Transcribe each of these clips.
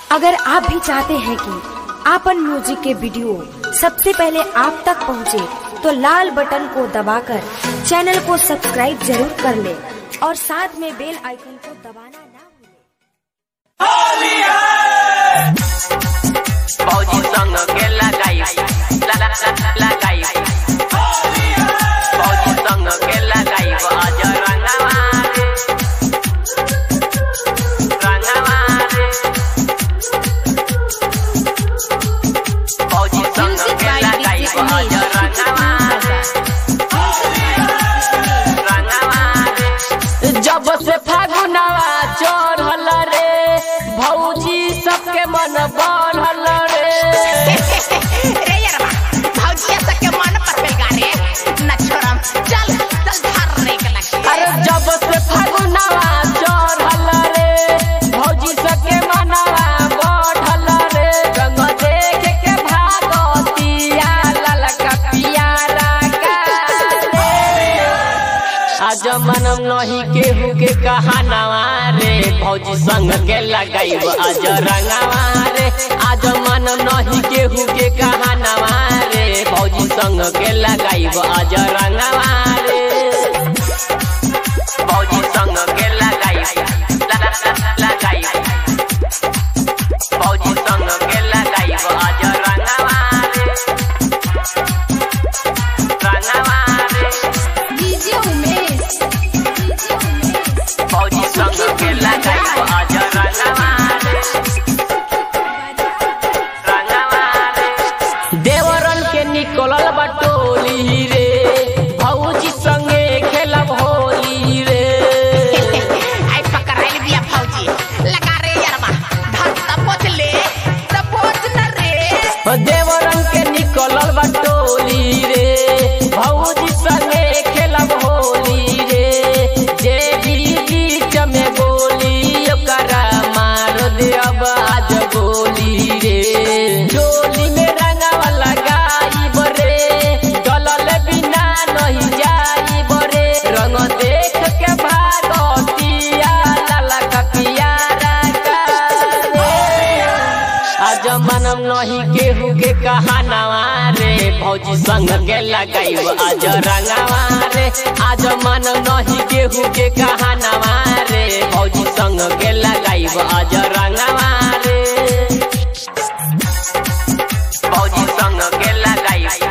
अगर आप भी चाहते हैं कि आपन म्यूजिक के वीडियो सबसे पहले आप तक पहुंचे, तो लाल बटन को दबाकर चैनल को सब्सक्राइब जरूर कर ले और साथ में बेल आइकन को दबाना ना फौजी संग के लगाई लगाई फौजी संग के लगाई आज रंगवारे फौजी संग के लगाई आज रंगवारे जब से फागुनवा चढ़ल रे भौजी सबके मन बढ़ल रे रे यारबा भौजी सबके मन पर बेगा रे न छोड़म चल चल धर रे के लगे। अरे जब से फागुनवा चढ़ल रे भौजी सबके मनवा बढ़ल रे रंग देख के भागतिया ललका पियारा का रे आज मनम नहीं केहू के कहानवा रे भौजी संग के लगाइब आज रंगवा रे आज मनम नहीं केहू के कहानवा रे भौजी संग के लगाइब आज रंगवा रे भौजी संग के लगाइब भौजी संग के लगाइब आज रंगवा रे डीजे उमेश फौजी संग के लगाइब आज रंगवा रे देवरन के निकलल बटोली रे भौजी संगे खेलब होली रे आई पकड़ाई दिया भौजी लगा रे यारबा धर तपोच ले तपोच न रे देवरन के निकलल बटोली रे भौजी संगे खेलब होली रे जे बीच में बोली ओकरा मार दे अब आज गोली रे डोली में रंगवा लगाई बरे गलल बिना नहीं जाई बरे रंग देख के भागतिया ललका पियारा का रे आज मनम नहीं केहू के कहानवा रे भौजी संग के लगाइब आज रंगवा रे आज मनम नहीं केहू के कहानवा रे भौजी संग के लगाइब आज रंगवा रे फौजी संग के लगाइब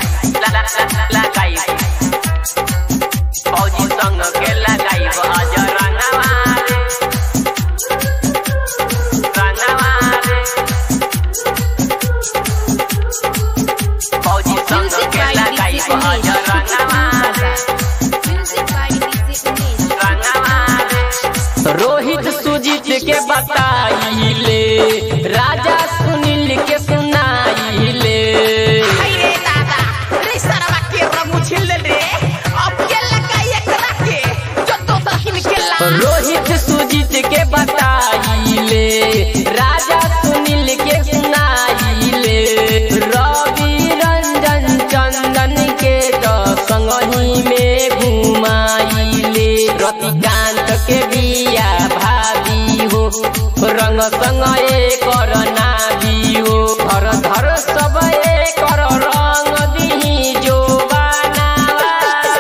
फौजी संग के लगाइब आज रंगवा रे फौजी संग के लगाइब आज रंगवा रोहित सुजीत के बताइले राजा सुनील के सुनाइले हाय रे दादा रे सरवा के रंग छिल रे अब के लगाई एकरा के जो तो दहिन के ला रोहित सुजीत के बताइले राजा सुनील के सुनाइले रवि रंजन चंदन के तो संगही में घुमाइले रतिकांत के बिया भाभी हो रंग संग कर नाभी हो धर धर सब कर रंग दिही जो बनावा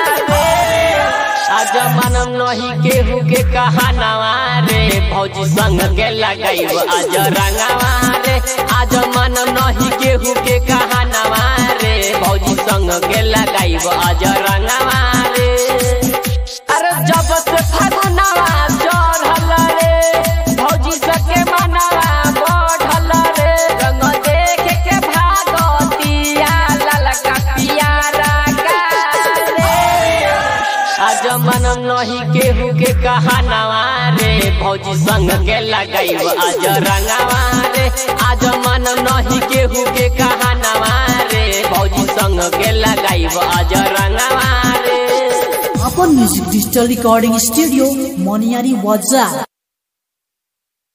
आज मनम नहीं केहू के कहानवा रे भौजी संग के लगाइब आज रंगवा रे आज मनम नहीं केहू के कहानवा रे भौजी संग के लगाइब आज रंगवा रे अरे जब से फागुनवा चढ़ल रे भौजी सबके मनवा बढ़ल रे रंग देख के भागतिया ललका पियारा का रे आज मनम नहीं केहू के कहानवा रे भौजी संग के लगाइब आज रंगवा रे आज मनम नहीं केहू के कहानवा रे भौजी संग के लगाइब आज रंगवा रे अपन म्यूजिक डिजिटल रिकॉर्डिंग स्टूडियो मोनियारी वाजा।